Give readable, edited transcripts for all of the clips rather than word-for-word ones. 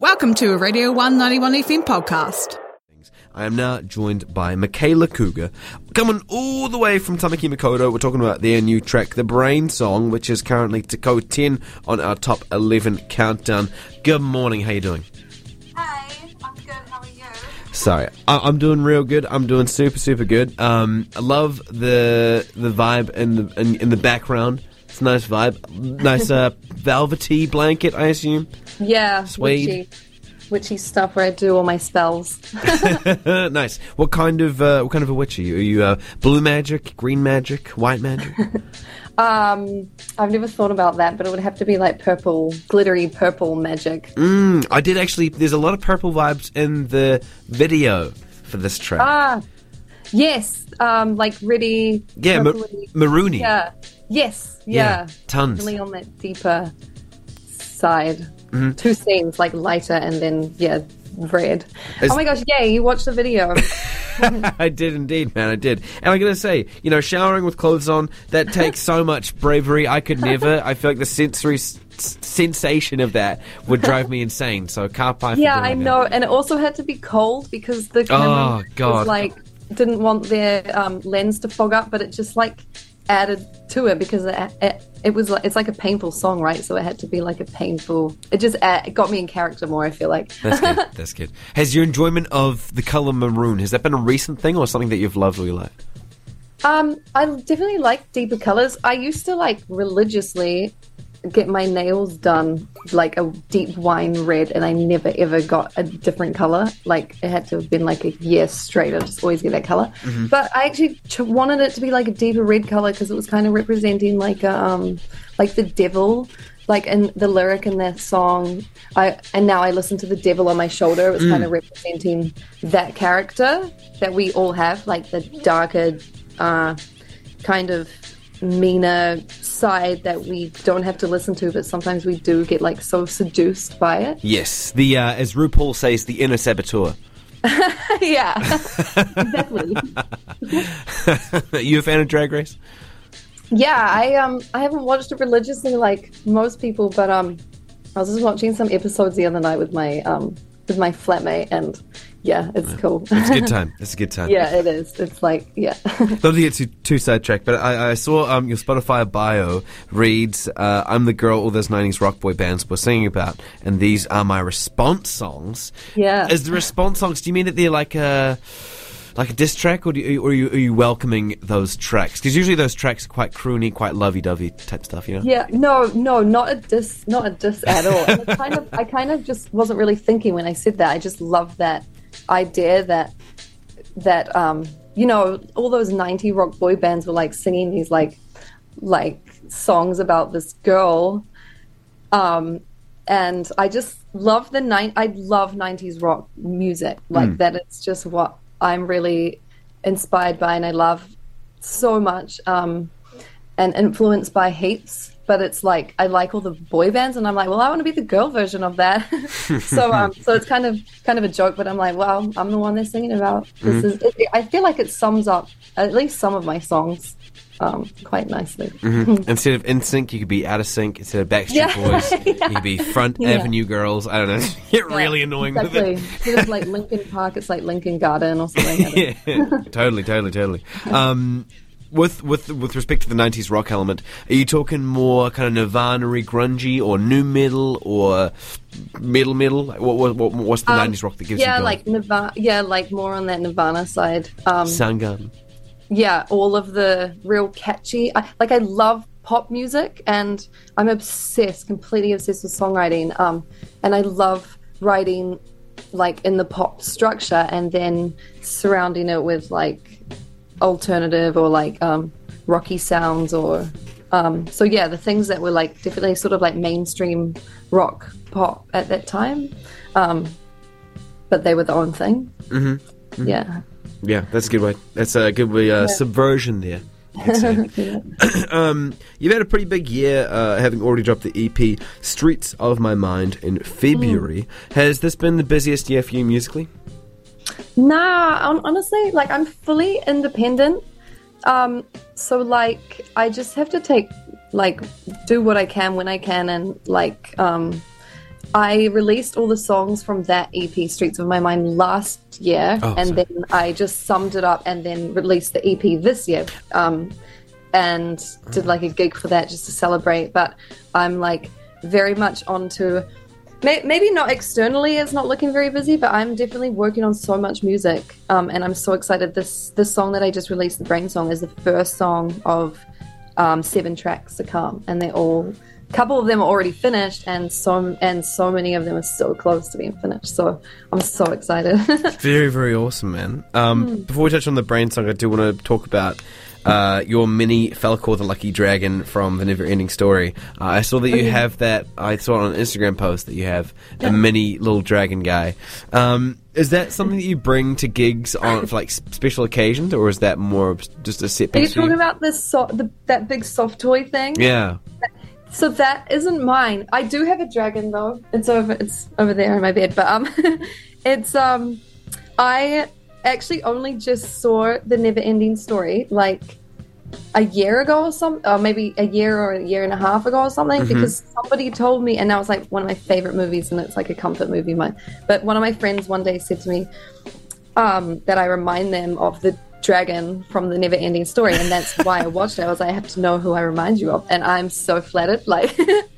Welcome to a Radio 191 FM podcast. I am now joined by Michaela Cougar, coming all the way from Tamaki Makaurau. We're talking about their new track, The Brain Song, which is currently to go 10 on our top 11 countdown. Good morning, how you doing? Hey, I'm good, how are you? Sorry, I'm doing real good. I'm doing super good. I love the vibe in the background. It's a nice vibe. Nice velvety blanket, I assume. Yeah, Suede. witchy stuff where I do all my spells. Nice. What kind of a witch are you? Are you blue magic, green magic, white magic? I've never thought about that, but it would have to be like purple, glittery purple magic. I did actually. There's a lot of purple vibes in the video for this track. Yes, like really. Yeah, maroony. Yeah. Yes. Yeah. Tons. Really on that deeper side. Mm-hmm. Two scenes, like lighter and then red. Oh my gosh! Yeah, you watched the video. I did indeed, man. I did. And I'm gonna say, showering with clothes on, that takes so much bravery. I could never. I feel like the sensory sensation of that would drive me insane. So can't pie for Yeah, doing I know. And it also had to be cold because the camera was like didn't want their lens to fog up, but it just like added to it because it was like, it's like a painful song, right? So it had to be like a painful. It just it got me in character more, I feel like. That's good. That's good. Has your enjoyment of the color maroon, has that been a recent thing or something that you've loved all your life? I definitely like deeper colors. I used to like religiously get my nails done like a deep wine red, and I never ever got a different color. Like it had to have been like a year straight. I just always get that color. Mm-hmm. But I actually wanted it to be like a deeper red color because it was kind of representing like like the devil. Like in the lyric in that song, and now I listen to the devil on my shoulder. It was kind of representing that character that we all have, like the darker, kind of meaner side that we don't have to listen to, but sometimes we do get like so seduced by it. Yes, the as RuPaul says, the inner saboteur. Yeah, exactly. Are you a fan of Drag Race? Yeah, I haven't watched it religiously like most people, but I was just watching some episodes the other night with my flatmate, and yeah, it's cool. It's a good time. It's a good time. Yeah, it is. It's like, yeah. Not to get too sidetracked, but I saw your Spotify bio reads, I'm the girl all those 90s rock boy bands were singing about, and these are my response songs. Yeah. As the response songs, do you mean that they're like a diss track, or are you welcoming those tracks? Because usually those tracks are quite croony, quite lovey-dovey type stuff, you know? Yeah, no, not a diss at all. And I kind of just wasn't really thinking when I said that. I just love that idea that all those 90 rock boy bands were like singing these like songs about this girl, and I just love I love 90s rock music like that. It's just what I'm really inspired by, and I love so much, and influenced by heaps. But it's like I like all the boy bands, and I'm like, well, I want to be the girl version of that. so it's kind of a joke, but I'm like, well, I'm the one they're singing about. I feel like it sums up at least some of my songs quite nicely. Instead of NSYNC, you could be Out of Sync. Instead of Backstreet Boys, you could be Front Avenue Girls. I don't know. Get really annoying exactly. with it. Instead of like Linkin Park, it's like Linkin Garden or something. Yeah, totally. With respect to the 90s rock element, are you talking more kind of Nirvana-y, grungy, or nu metal, or metal? What's the 90s rock that gives you going? Like Nirvana. Yeah, like more on that Nirvana side. Soundgarden. Yeah, all of the real catchy. I love pop music, and I'm completely obsessed with songwriting. And I love writing like in the pop structure, and then surrounding it with like alternative or like rocky sounds, or so yeah, the things that were like definitely sort of like mainstream rock pop at that time, but they were their own thing. Yeah, that's a good way. That's a good way. Subversion there. You've had a pretty big year, having already dropped the EP Streets of My Mind in February. Has this been the busiest year for you musically? Nah, honestly, like I'm fully independent. So like I just have to do what I can when I can, and like I released all the songs from that EP, Streets of My Mind, last year, then I just summed it up and then released the EP this year, and did like a gig for that just to celebrate. But I'm like very much onto, maybe not externally, it's not looking very busy, but I'm definitely working on so much music, and I'm so excited. This song that I just released, the Brain Song, is the first song of 7 tracks to come, and they're all, a couple of them are already finished, and so many of them are so close to being finished. So I'm so excited. Very, very awesome, man. Before we touch on the Brain Song, I do want to talk about your mini Falcor the Lucky Dragon from The Never Ending Story. I saw that you have that. I saw it on an Instagram post that you have a mini little dragon guy. Is that something that you bring to gigs on for like special occasions, or is that more of just a set piece? Are you talking about that big soft toy thing? Yeah. So that isn't mine. I do have a dragon though. It's over there in my bed. But it's I actually only just saw The Never Ending Story like a year ago or something, or maybe a year or a year and a half ago or something, because somebody told me, and now it's like one of my favorite movies, and it's like a comfort movie of mine. But one of my friends one day said to me that I remind them of the dragon from The Never Ending Story, and that's why I watched it. I was like, I have to know who I remind you of, and I'm so flattered. Like,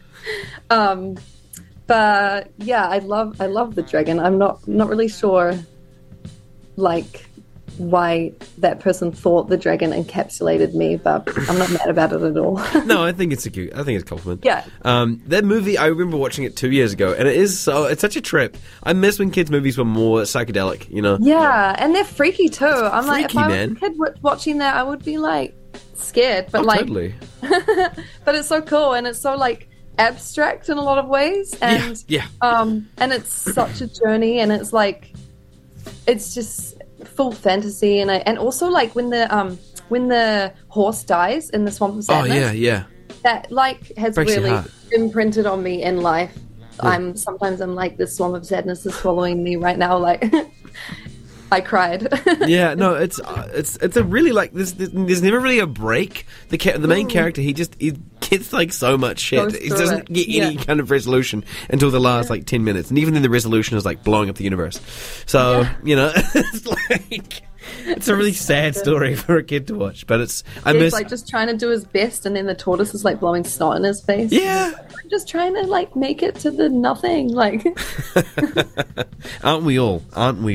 but yeah, I love the dragon. I'm not really sure, like, why that person thought the dragon encapsulated me, but I'm not mad about it at all. No, I think it's a compliment. Yeah. That movie, I remember watching it 2 years ago, and it's such a trip. I miss when kids' movies were more psychedelic, you know? Yeah, and they're freaky too. I'm like, if I was man. a kid watching that, I would be like scared, but like, totally. but it's so cool, and it's so like abstract in a lot of ways, and yeah. and it's such a journey, and it's like, it's just full fantasy, and also like when the horse dies in the Swamp of Sadness. Oh yeah. That like has Breaks your really heart. imprinted on me in life. Yeah. Sometimes I'm like, this Swamp of Sadness is swallowing me right now. Like, I cried. Yeah, no, it's a really like there's never really a break. The main character, he gets like so much shit. He doesn't get any kind of resolution until the last like 10 minutes, and even then the resolution is like blowing up the universe. So you know, it's like it's a really sad story for a kid to watch. But he's like just trying to do his best, and then the tortoise is like blowing snot in his face. Yeah, I'm just trying to like make it to the nothing. Like, aren't we all?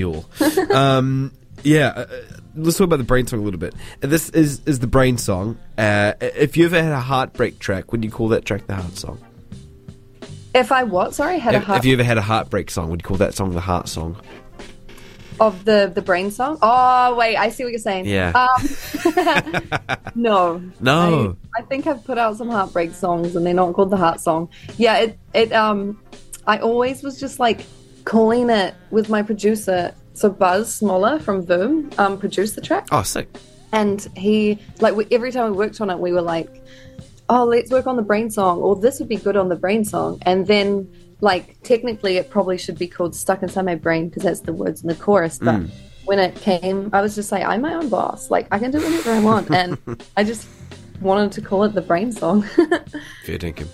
Yeah. Let's talk about the Brain Song a little bit. This is the Brain Song. If you ever had a heartbreak track, would you call that track the heart song? If I what? Sorry, If you ever had a heartbreak song, would you call that song the heart song? Of the Brain Song? Oh wait, I see what you're saying. Yeah. No. I think I've put out some heartbreak songs, and they're not called the heart song. Yeah, I always was just like calling it with my producer. So Buzz Smoller from Boom produced the track. Oh, sick. And he, like, every time we worked on it, we were like, oh, let's work on the Brain Song, or this would be good on the Brain Song. And then, like, technically it probably should be called Stuck Inside My Brain, because that's the words in the chorus. But when it came, I was just like, I'm my own boss. Like, I can do whatever I want. And I just wanted to call it the Brain Song. Fair dinkum.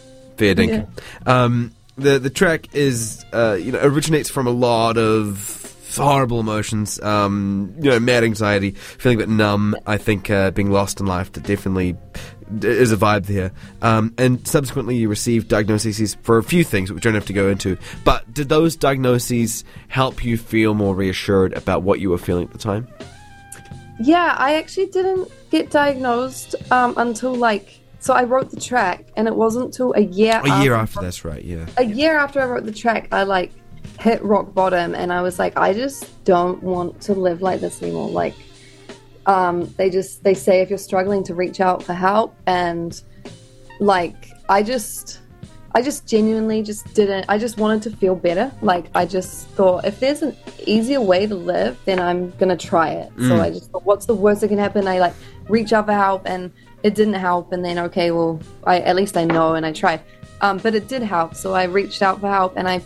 The track is, originates from a lot of horrible emotions, mad anxiety, feeling a bit numb. I think being lost in life, that definitely is a vibe there. And subsequently you received diagnoses for a few things, which we don't have to go into. But did those diagnoses help you feel more reassured about what you were feeling at the time? Yeah, I actually didn't get diagnosed until so I wrote the track, and it wasn't till a year after. That's right, yeah. A year after I wrote the track, I hit rock bottom, and I was like, I just don't want to live like this anymore. Like, they say if you're struggling to reach out for help, and like, I just genuinely just didn't. I just wanted to feel better. Like, I just thought, if there's an easier way to live, then I'm gonna try it. So I just thought, what's the worst that can happen? I reach out for help, and it didn't help. And then, okay, well, at least I know, and I tried. But it did help. So I reached out for help, and I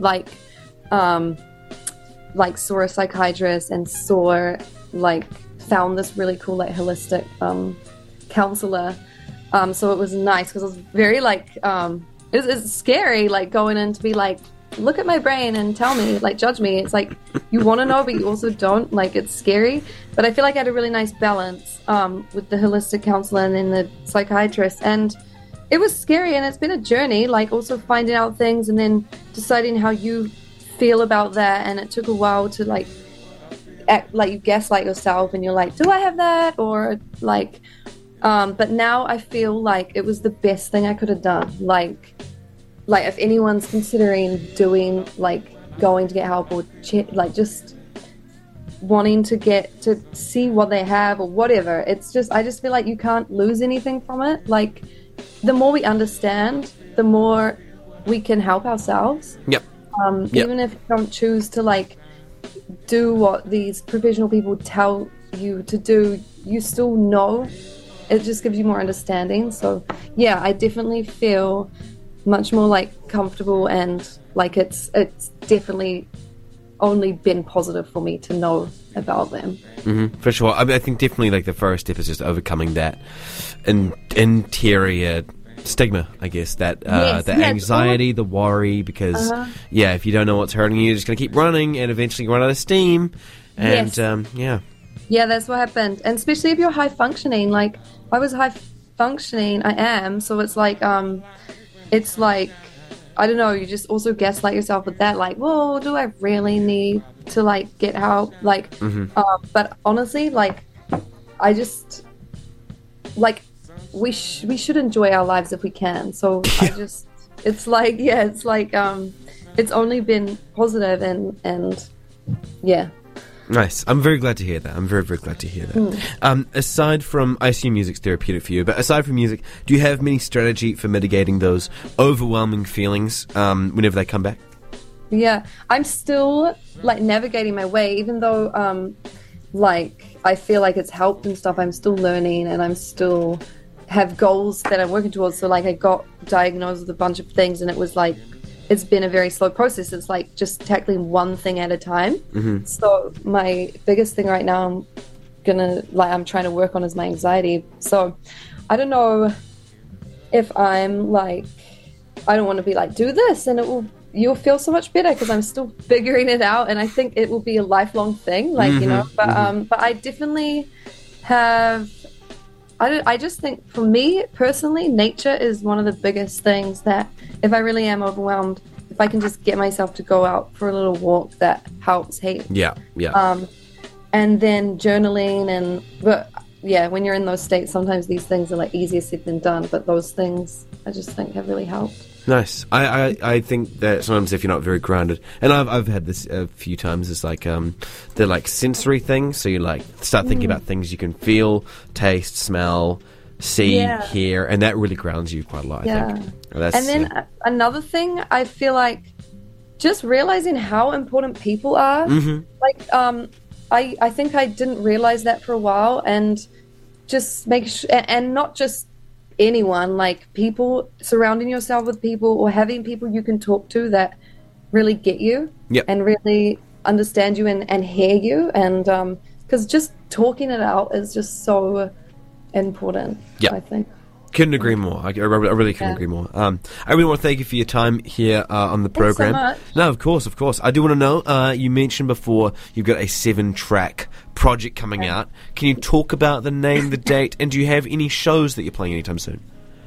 saw a psychiatrist, and found this really cool holistic counselor. So it was nice, because it was very it's scary going in to be look at my brain and tell me, like, judge me. It's like, you want to know, but you also don't. Like, it's scary. But I feel like I had a really nice balance with the holistic counselor and then the psychiatrist. And it was scary, and it's been a journey, like, also finding out things and then deciding how you feel about that. And it took a while to, like, act like you gaslight yourself, and you're like, do I have that? Or, like, but now I feel like it was the best thing I could have done. Like if anyone's considering doing, like, going to get help or like just wanting to get to see what they have or whatever, it's just, I just feel like you can't lose anything from it. Like, the more we understand, the more we can help ourselves. Yep. Even if you don't choose to, like, do what these professional people tell you to do, you still know. It just gives you more understanding. So yeah, I definitely feel much more, like, comfortable, and like it's definitely only been positive for me to know about them. For sure. I mean, I think definitely, like, the first step is just overcoming that interior stigma, I guess, that anxiety, the worry, because if you don't know what's hurting you, you're just going to keep running and eventually run out of steam. And yeah, that's what happened. And especially if you're high functioning, like, I was high functioning, I am, so it's like I don't know, you just also gaslight yourself with that, like, whoa, do I really need to, like, get help? Like, but honestly, like, I just, like, we should enjoy our lives if we can. So it's like, it's only been positive, and yeah. Nice. I'm very glad to hear that. I'm very, very glad to hear that. Aside from, I assume music's therapeutic for you, but aside from music, do you have any strategy for mitigating those overwhelming feelings whenever they come back? Yeah, I'm still, like, navigating my way, even though, like, I feel like it's helped and stuff. I'm still learning, and I'm still have goals that I'm working towards. So, like, I got diagnosed with a bunch of things, and it was like, it's been a very slow process. It's like just tackling one thing at a time. So my biggest thing right now I'm trying to work on is my anxiety. So I don't know if I'm like, I don't want to be like, do this and you'll feel so much better, because I'm still figuring it out, and I think it will be a lifelong thing, like, you know, but I definitely have, I just think, for me personally, nature is one of the biggest things that, if I really am overwhelmed, if I can just get myself to go out for a little walk, that helps heaps. Yeah. And then journaling, but yeah, when you're in those states, sometimes these things are, like, easier said than done, but those things I just think have really helped. Nice. I think that sometimes if you're not very grounded, and I've had this a few times, it's like they're like sensory things, so you, like, start thinking about things you can feel, taste, smell, see, hear, and that really grounds you quite a lot, I think. And then another thing, I feel like just realizing how important people are. Like, I think I didn't realize that for a while, and just make sure, and not just anyone, like, people, surrounding yourself with people, or having people you can talk to that really get you and really understand you and hear you, and because just talking it out is just so important. I think. Couldn't agree more. I really couldn't agree more. I really want to thank you for your time here on the program. Thanks so much. No, of course. I do want to know, you mentioned before you've got a 7-track project coming out. Can you talk about the name, the date, and do you have any shows that you're playing anytime soon?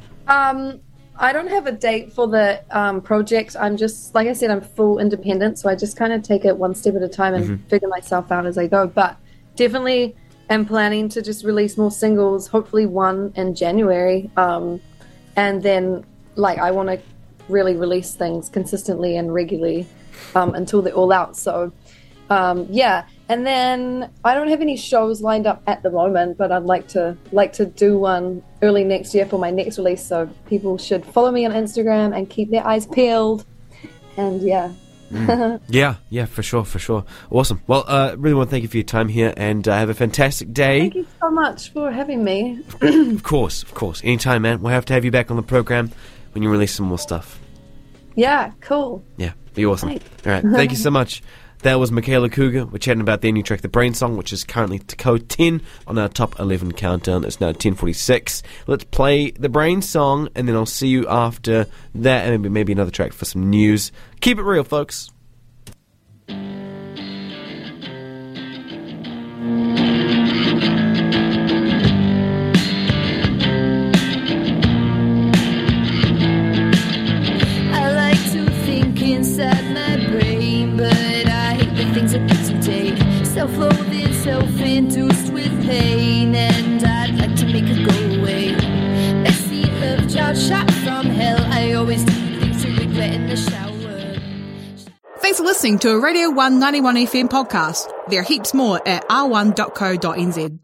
I don't have a date for the project. I'm just, like I said, I'm full independent, so I just kind of take it one step at a time and figure myself out as I go. But definitely am planning to just release more singles, hopefully one in January. And then, like, I want to really release things consistently and regularly until they're all out. So, yeah. And then I don't have any shows lined up at the moment, but I'd like to do one early next year for my next release. So people should follow me on Instagram and keep their eyes peeled. And yeah. Yeah, for sure. Awesome. Well, really want to thank you for your time here, and have a fantastic day. Thank you so much for having me. Of course. Anytime, man. We'll have to have you back on the program when you release some more stuff. Yeah, cool. Yeah, be awesome. Thanks. All right, thank you so much. That was Michaela Cougar. We're chatting about their new track, The Brain Song, which is currently to code 10 on our top 11 countdown. It's now 10:46. Let's play The Brain Song, and then I'll see you after that, and maybe another track for some news. Keep it real, folks. I like to think inside my brain, but I hate the things that gives and take. Self-loathing, self-induced with pain, and I'd like to make it go away. Messy love child shot from hell. I always do things to regret in the shower. Thanks for listening to a Radio 1 91 FM podcast. There are heaps more at r1.co.nz.